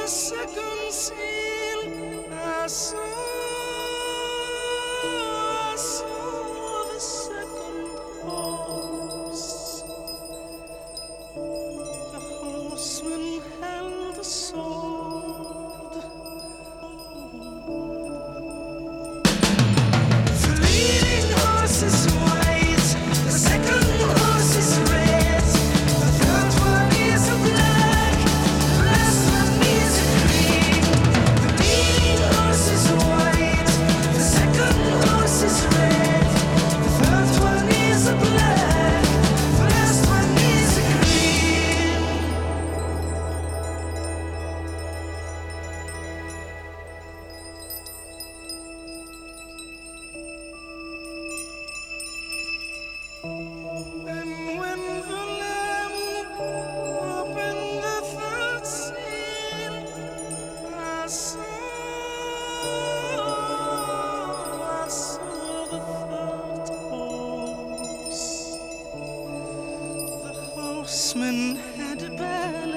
second seal, I saw the second horse. The horseman held a sword. The leading horse is white, the second horse is red, the third one is a black, the last one is a green. The leading horse is white, the second horse is red, the third one is a black, the last one is a green. And when the Lamb opened the third seal, I saw the third horse. The horseman had a bell